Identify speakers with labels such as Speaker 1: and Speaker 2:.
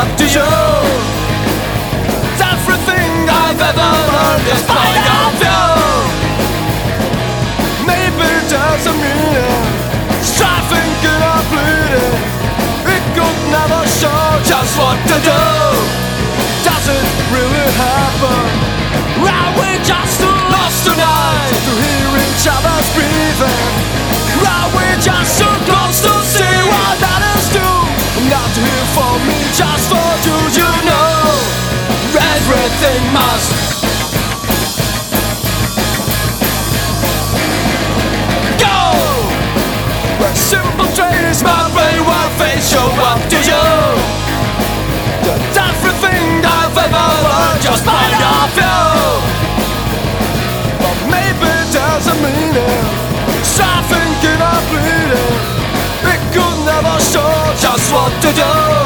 Speaker 1: up to you. Everything I've ever learned is part of you. Maybe there's a meaning, striving and I'm bleeding. It could never show just what to do. Does it really happen? Are we just too lost tonight to hear each other's breathing? Are we just too close to see what others do? Not here for me, just for you, you know. Everything must go. Where simple trace my brain will face show up to you. Everything I've ever learned just part of you. But maybe there's a meaning, striving and I'm bleeding. It could never show just what to do.